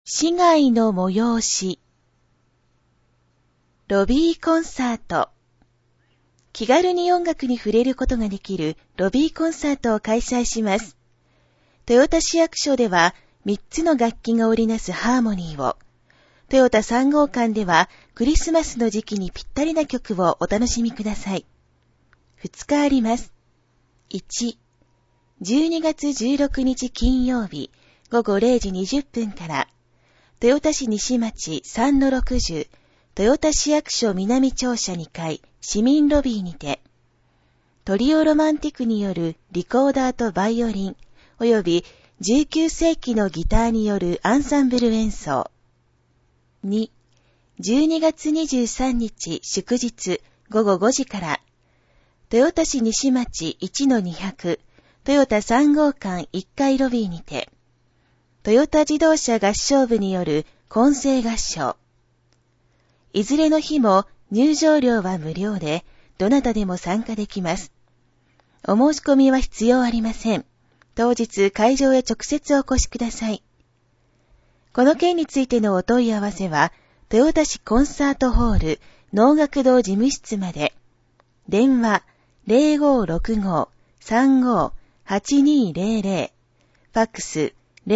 市外の催し、ロビーコンサート。気軽に音楽に触れることができるロビーコンサートを開催します。豊田市役所では3つの楽器が織りなすハーモニーを、豊田3号館ではクリスマスの時期にぴったりな曲をお楽しみください。2日あります。1、12月16日金曜日午後0時20分から、豊田市西町 3-60 豊田市役所南庁舎2階市民ロビーにて、トリオロマンティクによるリコーダーとバイオリンおよび19世紀のギターによるアンサンブル演奏。2、12月23日祝日午後5時から、豊田市西町 1-200 豊田3号館1階ロビーにて、トヨタ自動車合唱部による混声合唱。いずれの日も入場料は無料で、どなたでも参加できます。お申し込みは必要ありません。当日会場へ直接お越しください。この件についてのお問い合わせは、豊田市コンサートホール能楽堂事務室まで。電話 0565-35-8200、ファックス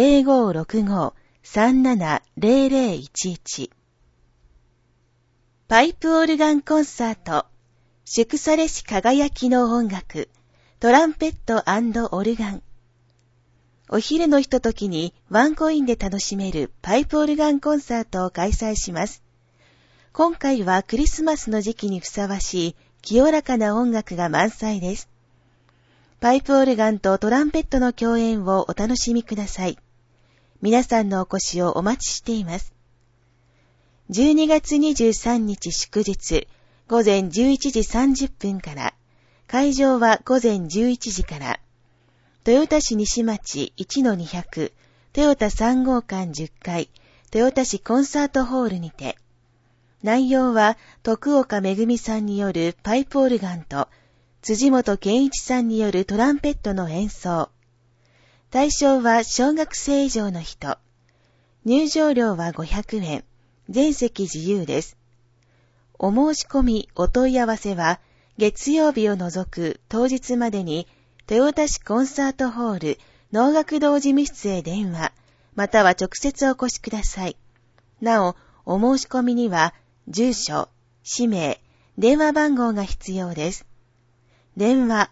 0565-370011。パイプオルガンコンサート、祝されし輝きの音楽、トランペット&オルガン。お昼のひとときにワンコインで楽しめるパイプオルガンコンサートを開催します。今回はクリスマスの時期にふさわしい清らかな音楽が満載です。パイプオルガンとトランペットの共演をお楽しみください。皆さんのお越しをお待ちしています。12月23日祝日、午前11時30分から、会場は午前11時から、豊田市西町 1-200 豊田3号館10階豊田市コンサートホールにて、内容は徳岡めぐみさんによるパイプオルガンと辻本健一さんによるトランペットの演奏。対象は小学生以上の人。入場料は500円。全席自由です。お申し込み、お問い合わせは月曜日を除く当日までに豊田市コンサートホール能楽堂事務室へ電話、または直接お越しください。なお、お申し込みには住所、氏名、電話番号が必要です。電話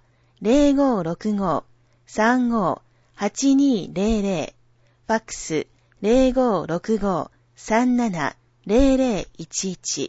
0565-35-8200、ファックス 0565-370011。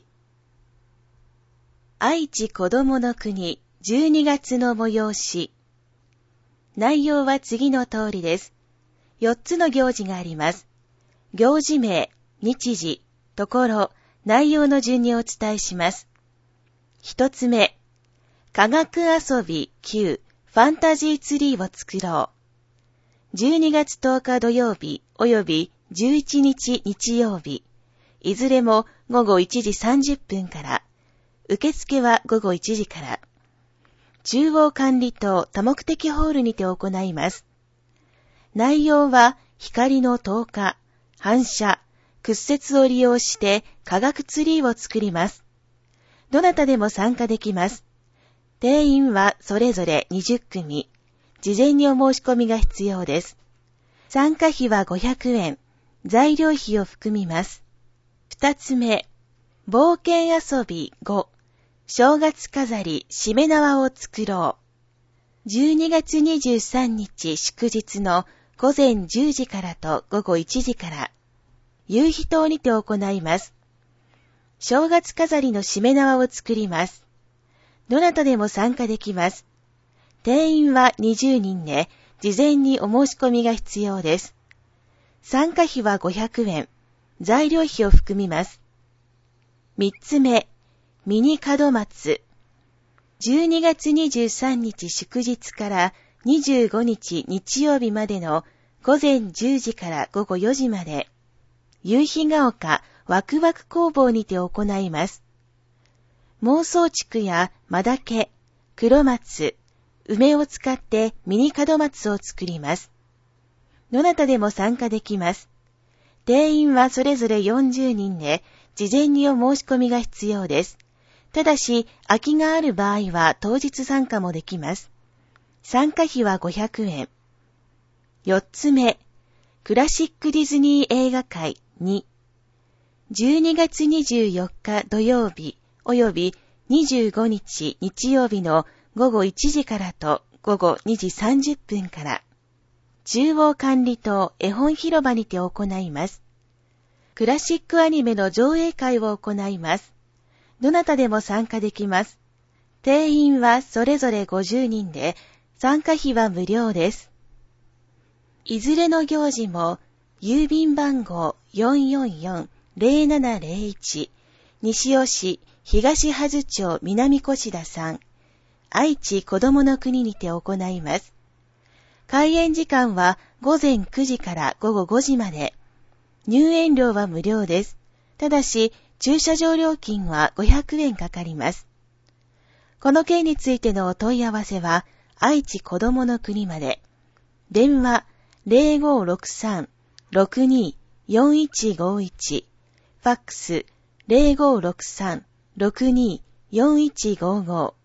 愛知こどもの国12月の催し。内容は次の通りです。4つの行事があります。行事名、日時、ところ、内容の順にお伝えします。1つ目、科学遊び9ファンタジーツリーを作ろう。12月10日土曜日および11日日曜日、いずれも午後1時30分から、受付は午後1時から、中央管理棟多目的ホールにて行います。内容は光の透過、反射、屈折を利用して科学ツリーを作ります。どなたでも参加できます。定員はそれぞれ20組。事前にお申し込みが必要です。参加費は500円。材料費を含みます。2つ目、冒険遊び5正月飾りしめ縄を作ろう。12月23日祝日の午前10時からと午後1時から、夕日棟にて行います。正月飾りのしめ縄を作ります。どなたでも参加できます。定員は20人で、事前にお申し込みが必要です。参加費は500円。材料費を含みます。3つ目、ミニ門松。12月23日祝日から25日日曜日までの午前10時から午後4時まで、夕日が丘ワクワク工房にて行います。孟宗竹やマダケ、黒松、梅を使ってミニ門松を作ります。どなたでも参加できます。 定員はそれぞれ40人で、事前にお申し込みが必要です。ただし、空きがある場合は当日参加もできます。参加費は500円。4つ目、クラシックディズニー映画会2。12月24日土曜日及び25日日曜日の午後1時からと午後2時30分から、中央管理棟絵本広場にて行います。クラシックアニメの上映会を行います。どなたでも参加できます。定員はそれぞれ50人で、参加費は無料です。いずれの行事も、郵便番号 444-0701、西尾市東葉津町南越田3、愛知子どもの国にて行います。開園時間は午前9時から午後5時まで。入園料は無料です。ただし、駐車場料金は500円かかります。この件についてのお問い合わせは、愛知子どもの国まで。電話 0563-624151、ファックス 0563-624155